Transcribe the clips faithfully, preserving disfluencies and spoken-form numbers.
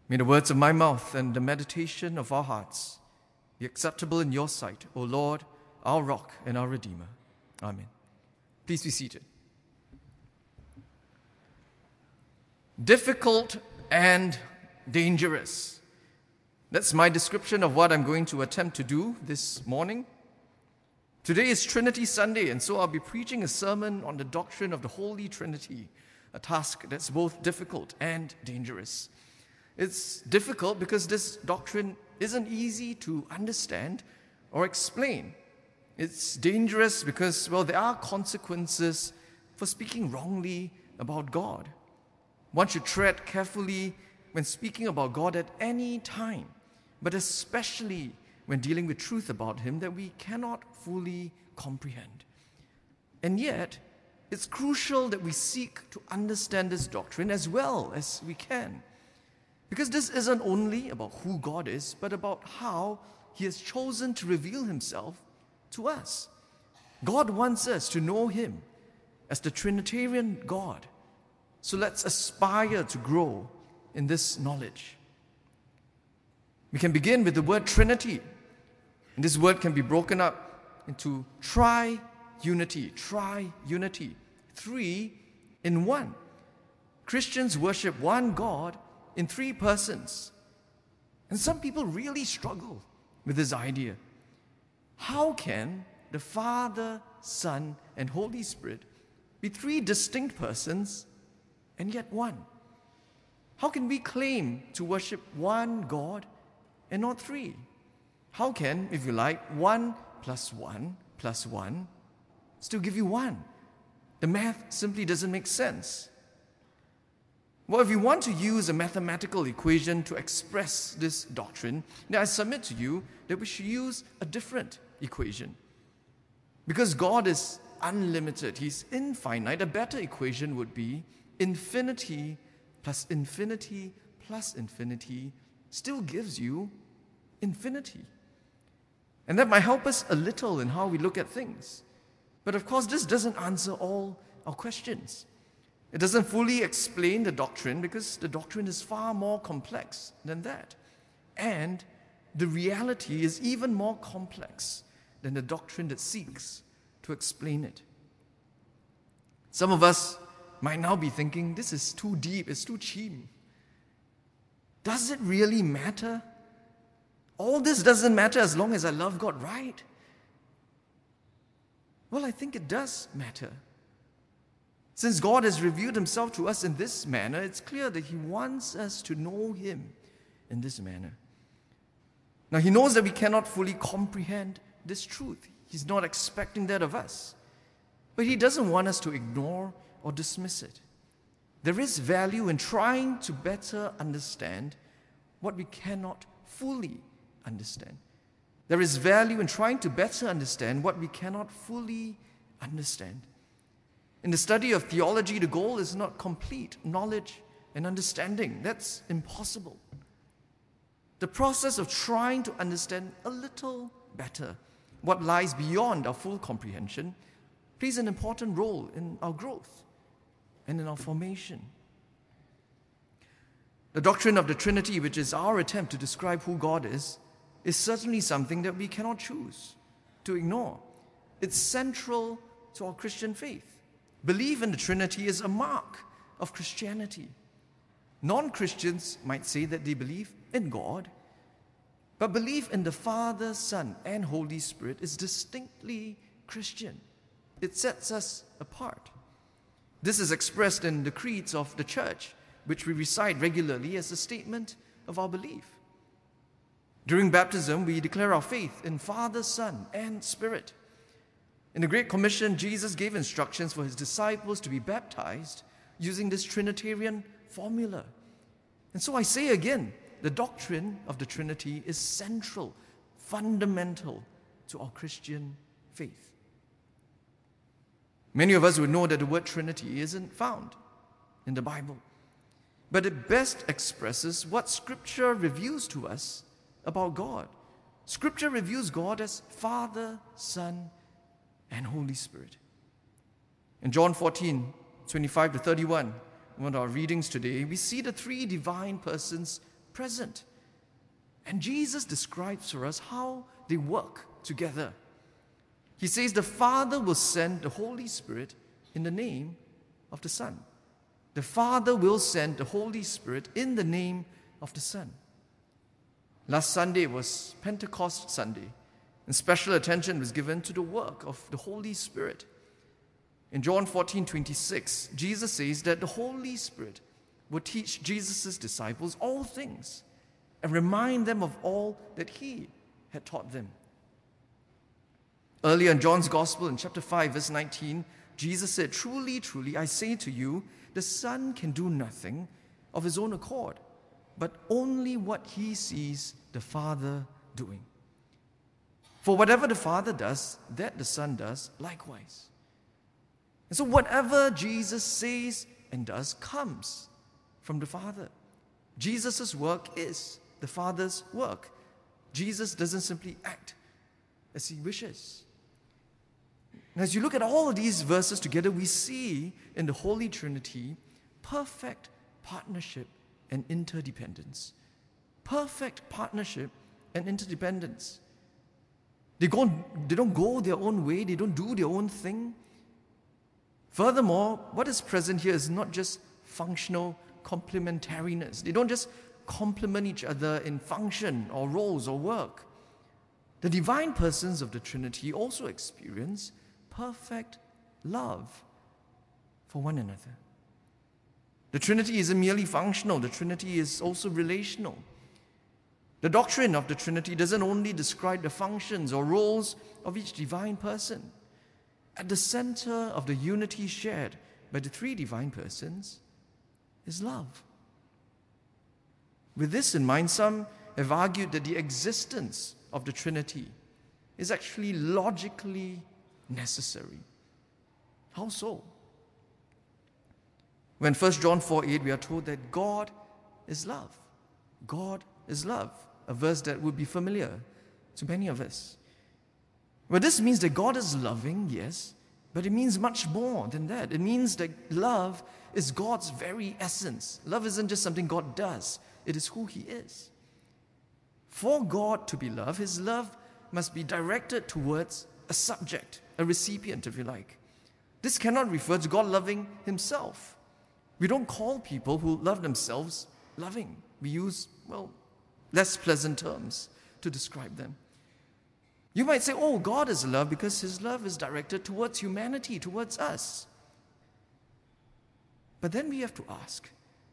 May the words of my mouth and the meditation of our hearts be acceptable in your sight, O Lord, our rock and our Redeemer. Amen. Please be seated. Difficult and dangerous. That's my description of what I'm going to attempt to do this morning. Today is Trinity Sunday, and so I'll be preaching a sermon on the doctrine of the Holy Trinity, a task that's both difficult and dangerous. It's difficult because this doctrine isn't easy to understand or explain. It's dangerous because, well, there are consequences for speaking wrongly about God. One should tread carefully when speaking about God at any time, but especially when dealing with truth about Him that we cannot fully comprehend. And yet, it's crucial that we seek to understand this doctrine as well as we can. Because this isn't only about who God is, but about how He has chosen to reveal Himself to us. God wants us to know Him as the Trinitarian God. So let's aspire to grow in this knowledge. We can begin with the word Trinity. And this word can be broken up into tri-unity, tri-unity, three in one. Christians worship one God in three persons. And some people really struggle with this idea. How can the Father, Son, and Holy Spirit be three distinct persons and yet one? How can we claim to worship one God and not three? How can, if you like, one plus one plus one still give you one? The math simply doesn't make sense. Well, if you want to use a mathematical equation to express this doctrine, then I submit to you that we should use a different equation. Because God is unlimited, He's infinite, a better equation would be infinity plus infinity plus infinity still gives you infinity. And that might help us a little in how we look at things. But of course, this doesn't answer all our questions. It doesn't fully explain the doctrine because the doctrine is far more complex than that. And the reality is even more complex than the doctrine that seeks to explain it. Some of us might now be thinking, this is too deep, it's too cheap. Does it really matter? All this doesn't matter as long as I love God, right? Well, I think it does matter. Since God has revealed Himself to us in this manner, it's clear that He wants us to know Him in this manner. Now, He knows that we cannot fully comprehend this truth. He's not expecting that of us. But He doesn't want us to ignore or dismiss it. There is value in trying to better understand what we cannot fully understand. There is value in trying to better understand what we cannot fully understand. In the study of theology, the goal is not complete knowledge and understanding. That's impossible. The process of trying to understand a little better what lies beyond our full comprehension plays an important role in our growth and in our formation. The doctrine of the Trinity, which is our attempt to describe who God is, is certainly something that we cannot choose to ignore. It's central to our Christian faith. Belief in the Trinity is a mark of Christianity. Non-Christians might say that they believe in God, but belief in the Father, Son, and Holy Spirit is distinctly Christian. It sets us apart. This is expressed in the creeds of the church, which we recite regularly as a statement of our belief. During baptism, we declare our faith in Father, Son, and Spirit. In the Great Commission, Jesus gave instructions for His disciples to be baptized using this Trinitarian formula. And so I say again, the doctrine of the Trinity is central, fundamental to our Christian faith. Many of us would know that the word Trinity isn't found in the Bible, but it best expresses what Scripture reveals to us about God. Scripture reveals God as Father, Son, and Holy Spirit. In John fourteen, twenty-five to thirty-one, one of our readings today, we see the three divine persons present. And Jesus describes for us how they work together. He says the Father will send the Holy Spirit in the name of the Son. The Father will send the Holy Spirit in the name of the Son. Last Sunday was Pentecost Sunday, and special attention was given to the work of the Holy Spirit. In John fourteen twenty-six, Jesus says that the Holy Spirit will teach Jesus' disciples all things and remind them of all that he had taught them. Earlier in John's Gospel, in chapter five, verse nineteen, Jesus said, "Truly, truly, I say to you, the Son can do nothing of his own accord, but only what he sees the Father doing. For whatever the Father does, that the Son does likewise." And so whatever Jesus says and does comes from the Father. Jesus' work is the Father's work. Jesus doesn't simply act as he wishes. And as you look at all of these verses together, we see in the Holy Trinity perfect partnership and interdependence. Perfect partnership and interdependence. They, go, they don't go their own way, they don't do their own thing. Furthermore, what is present here is not just functional complementariness. They don't just complement each other in function or roles or work. The divine persons of the Trinity also experience perfect love for one another. The Trinity isn't merely functional, the Trinity is also relational. The doctrine of the Trinity doesn't only describe the functions or roles of each divine person. At the center of the unity shared by the three divine persons is love. With this in mind, some have argued that the existence of the Trinity is actually logically necessary. How so? When First John four eight, we are told that God is love. God is love, a verse that would be familiar to many of us. Well, this means that God is loving, yes, but it means much more than that. It means that love is God's very essence. Love isn't just something God does, it is who he is. For God to be love, his love must be directed towards a subject, a recipient, if you like. This cannot refer to God loving himself. We don't call people who love themselves loving. We use, well, less pleasant terms to describe them. You might say, oh, God is love because his love is directed towards humanity, towards us. But then we have to ask,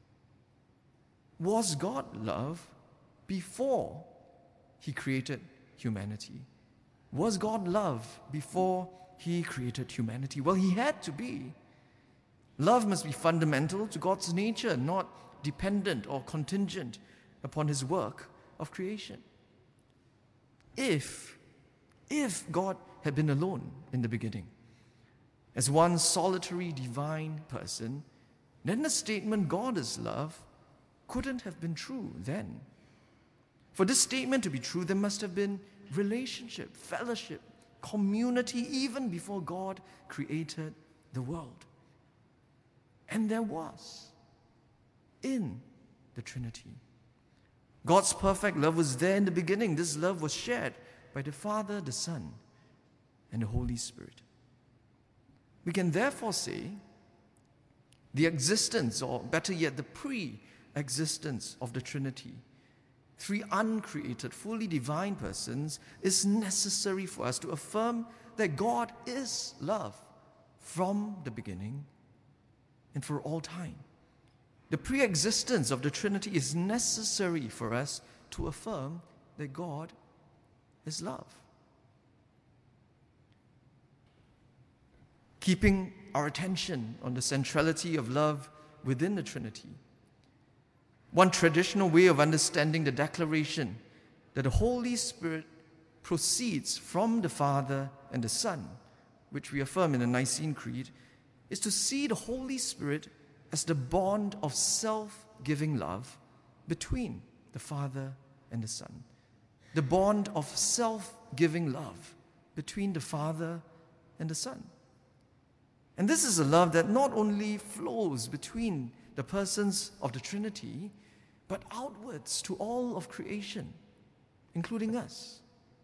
was God love before he created humanity? Was God love before he created humanity? Well, he had to be. Love must be fundamental to God's nature, not dependent or contingent upon his work of creation. If, if God had been alone in the beginning, as one solitary divine person, then the statement God is love couldn't have been true then. For this statement to be true, there must have been relationship, fellowship, community, even before God created the world. And there was in the Trinity. God's perfect love was there in the beginning. This love was shared by the Father, the Son, and the Holy Spirit. We can therefore say the existence, or better yet, the pre-existence of the Trinity, three uncreated, fully divine persons, is necessary for us to affirm that God is love from the beginning and for all time. The pre-existence of the Trinity is necessary for us to affirm that God is love. Keeping our attention on the centrality of love within the Trinity, one traditional way of understanding the declaration that the Holy Spirit proceeds from the Father and the Son, which we affirm in the Nicene Creed, is to see the Holy Spirit as the bond of self-giving love between the Father and the Son. The bond of self-giving love between the Father and the Son. And this is a love that not only flows between the persons of the Trinity, but outwards to all of creation, including us.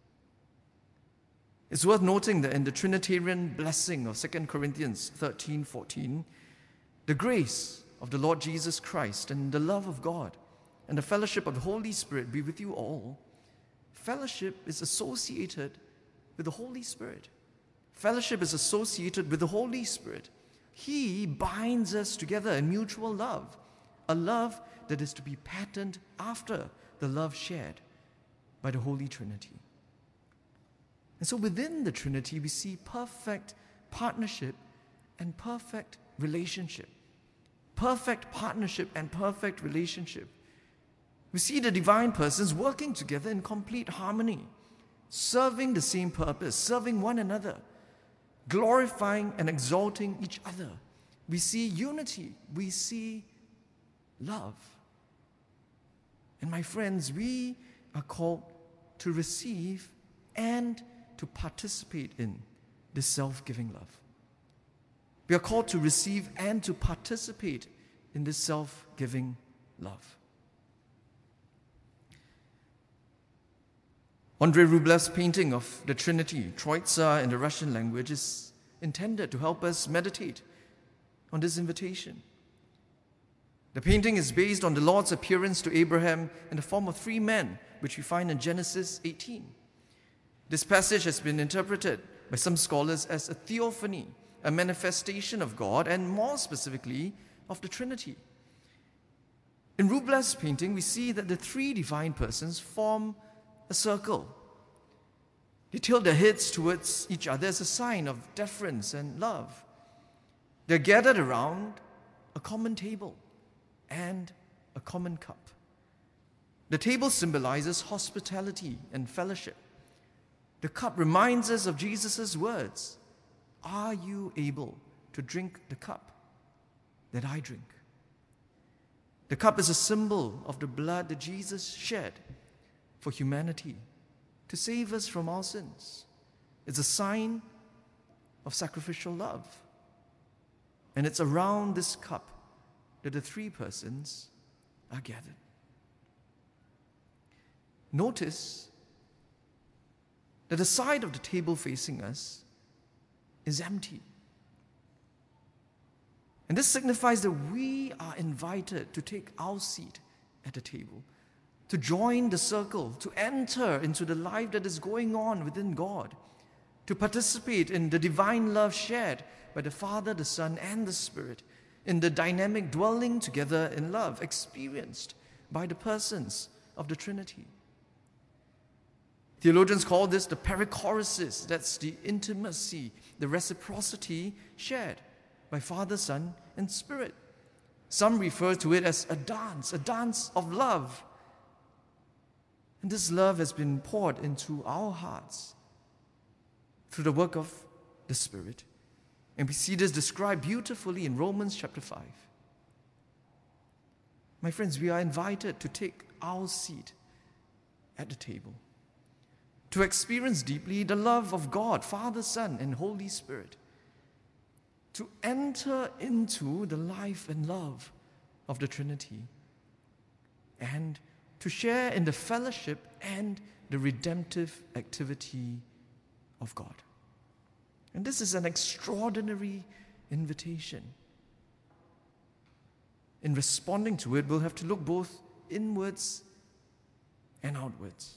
It's worth noting that in the Trinitarian blessing of Second Corinthians thirteen fourteen, the grace of the Lord Jesus Christ and the love of God and the fellowship of the Holy Spirit be with you all. Fellowship is associated with the Holy Spirit. Fellowship is associated with the Holy Spirit. He binds us together in mutual love, a love that is to be patterned after the love shared by the Holy Trinity. And so within the Trinity, we see perfect partnership and perfect relationship. Perfect partnership and perfect relationship. We see the divine persons working together in complete harmony, serving the same purpose, serving one another, glorifying and exalting each other. We see unity. We see love. And my friends, we are called to receive and to participate in this self-giving love. We are called to receive and to participate in this self-giving love. Andrei Rublev's painting of the Trinity, Troitsa in the Russian language, is intended to help us meditate on this invitation. The painting is based on the Lord's appearance to Abraham in the form of three men, which we find in Genesis eighteen. This passage has been interpreted by some scholars as a theophany, a manifestation of God, and more specifically, of the Trinity. In Rublev's painting, we see that the three divine persons form a circle. They tilt their heads towards each other as a sign of deference and love. They're gathered around a common table and a common cup. The table symbolizes hospitality and fellowship. The cup reminds us of Jesus' words, "Are you able to drink the cup that I drink?" The cup is a symbol of the blood that Jesus shed for humanity to save us from our sins. It's a sign of sacrificial love. And it's around this cup that the three persons are gathered. Notice that the side of the table facing us is empty. And this signifies that we are invited to take our seat at the table, to join the circle, to enter into the life that is going on within God, to participate in the divine love shared by the Father, the Son, and the Spirit, in the dynamic dwelling together in love experienced by the persons of the Trinity. Theologians call this the perichoresis. That's the intimacy, the reciprocity shared by Father, Son, and Spirit. Some refer to it as a dance, a dance of love. And this love has been poured into our hearts through the work of the Spirit. And we see this described beautifully in Romans chapter five. My friends, we are invited to take our seat at the table, to experience deeply the love of God, Father, Son, and Holy Spirit, to enter into the life and love of the Trinity, and to share in the fellowship and the redemptive activity of God. And this is an extraordinary invitation. In responding to it, we'll have to look both inwards and outwards.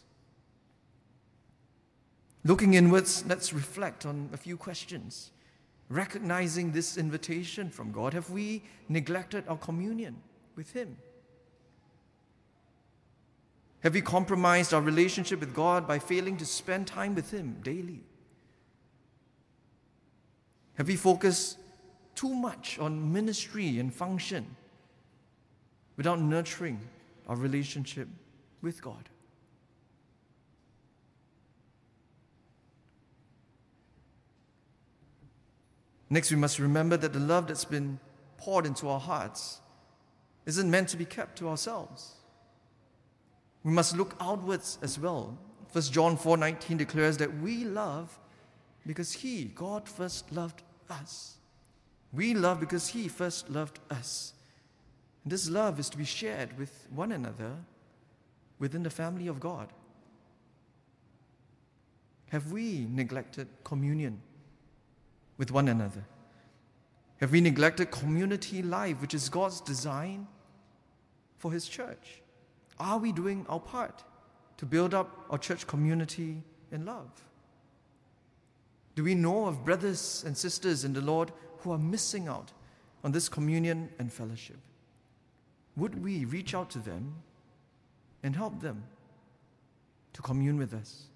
Looking inwards, let's reflect on a few questions. Recognizing this invitation from God, have we neglected our communion with Him? Have we compromised our relationship with God by failing to spend time with Him daily? Have we focused too much on ministry and function without nurturing our relationship with God? Next, we must remember that the love that's been poured into our hearts isn't meant to be kept to ourselves. We must look outwards as well. First John four nineteen declares that we love because He, God, first loved us. We love because He first loved us. And this love is to be shared with one another within the family of God. Have we neglected communion with one another? Have we neglected community life, which is God's design for His church? Are we doing our part to build up our church community in love? Do we know of brothers and sisters in the Lord who are missing out on this communion and fellowship? Would we reach out to them and help them to commune with us?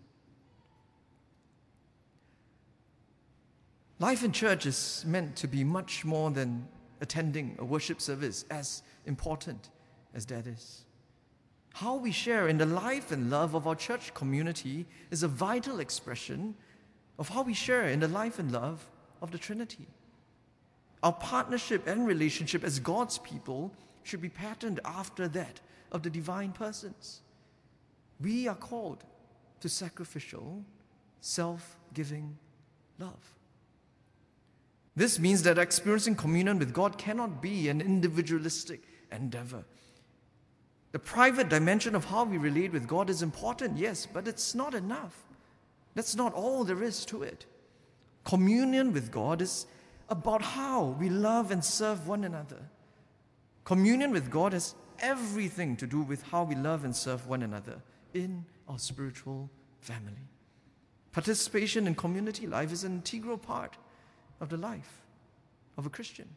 Life in church is meant to be much more than attending a worship service, as important as that is. How we share in the life and love of our church community is a vital expression of how we share in the life and love of the Trinity. Our partnership and relationship as God's people should be patterned after that of the divine persons. We are called to sacrificial, self-giving love. This means that experiencing communion with God cannot be an individualistic endeavor. The private dimension of how we relate with God is important, yes, but it's not enough. That's not all there is to it. Communion with God is about how we love and serve one another. Communion with God has everything to do with how we love and serve one another in our spiritual family. Participation in community life is an integral part of the life of a Christian.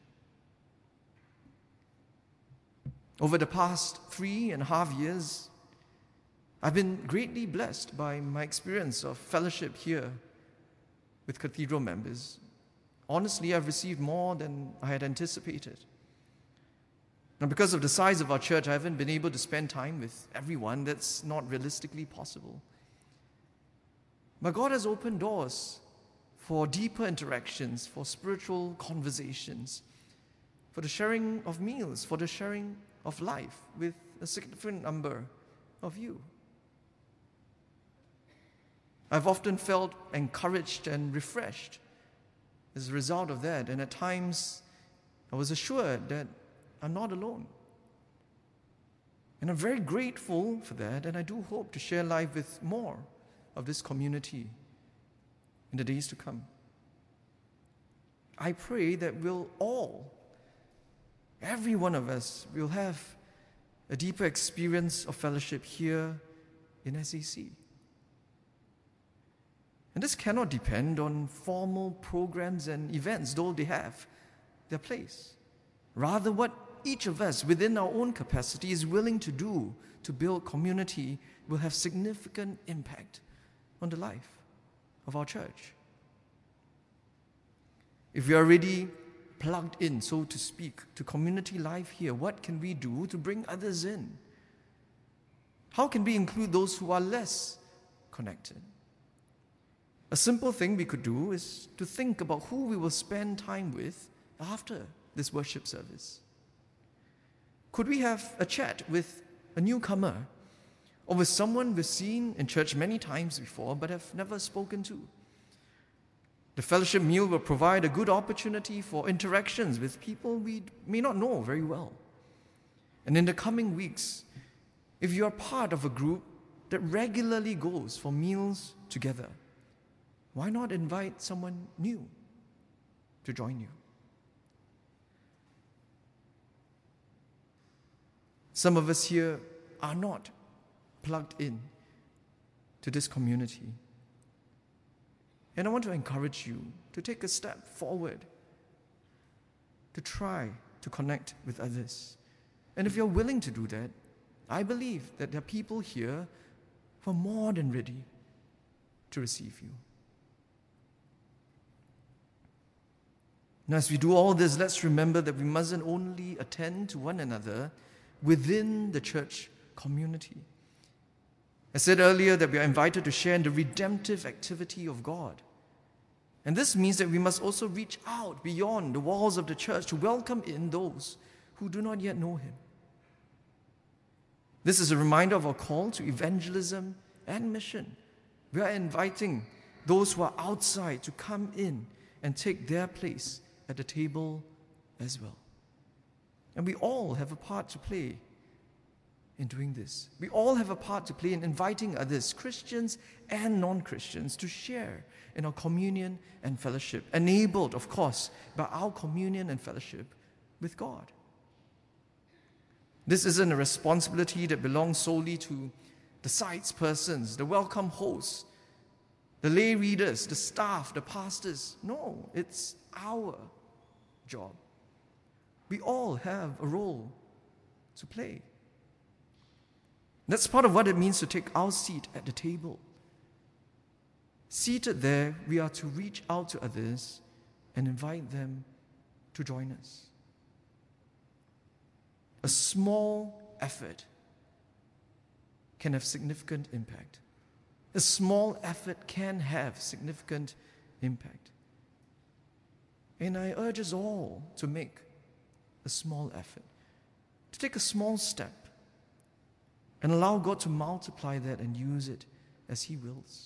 Over the past three and a half years, I've been greatly blessed by my experience of fellowship here with Cathedral members. Honestly, I've received more than I had anticipated. And because of the size of our church, I haven't been able to spend time with everyone. That's not realistically possible. But God has opened doors for deeper interactions, for spiritual conversations, for the sharing of meals, for the sharing of life with a significant number of you. I've often felt encouraged and refreshed as a result of that, and at times I was assured that I'm not alone. And I'm very grateful for that, and I do hope to share life with more of this community in the days to come. I pray that we'll all, every one of us, will have a deeper experience of fellowship here in S A C. And this cannot depend on formal programs and events, though they have their place. Rather, what each of us within our own capacity is willing to do to build community will have significant impact on the life of our church. If we are already plugged in, so to speak, to community life here, what can we do to bring others in? How can we include those who are less connected? A simple thing we could do is to think about who we will spend time with after this worship service. Could we have a chat with a newcomer or with someone we've seen in church many times before but have never spoken to? The fellowship meal will provide a good opportunity for interactions with people we may not know very well. And in the coming weeks, if you are part of a group that regularly goes for meals together, why not invite someone new to join you? Some of us here are not plugged in to this community. And I want to encourage you to take a step forward, to try to connect with others. And if you're willing to do that, I believe that there are people here who are more than ready to receive you. Now, as we do all this, let's remember that we mustn't only attend to one another within the church community. I said earlier that we are invited to share in the redemptive activity of God. And this means that we must also reach out beyond the walls of the church to welcome in those who do not yet know Him. This is a reminder of our call to evangelism and mission. We are inviting those who are outside to come in and take their place at the table as well. And we all have a part to play in doing this. We all have a part to play in inviting others, Christians and non-Christians, to share in our communion and fellowship, enabled, of course, by our communion and fellowship with God. This isn't a responsibility that belongs solely to the sites persons, the welcome hosts, the lay readers, the staff, the pastors. No, it's our job. We all have a role to play. That's part of what it means to take our seat at the table. Seated there, we are to reach out to others and invite them to join us. A small effort can have significant impact. A small effort can have significant impact. And I urge us all to make a small effort, to take a small step, and allow God to multiply that and use it as He wills.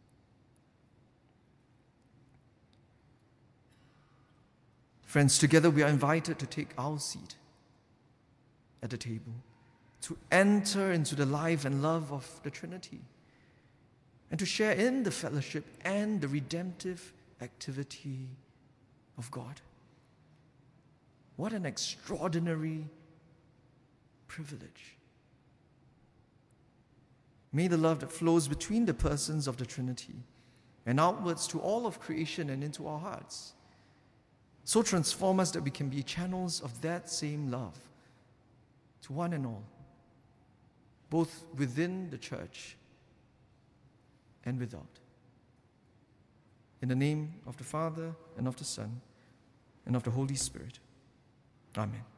Friends, together we are invited to take our seat at the table, to enter into the life and love of the Trinity, and to share in the fellowship and the redemptive activity of God. What an extraordinary privilege. May the love that flows between the persons of the Trinity and outwards to all of creation and into our hearts so transform us that we can be channels of that same love to one and all, both within the church and without. In the name of the Father, and of the Son, and of the Holy Spirit. Amen.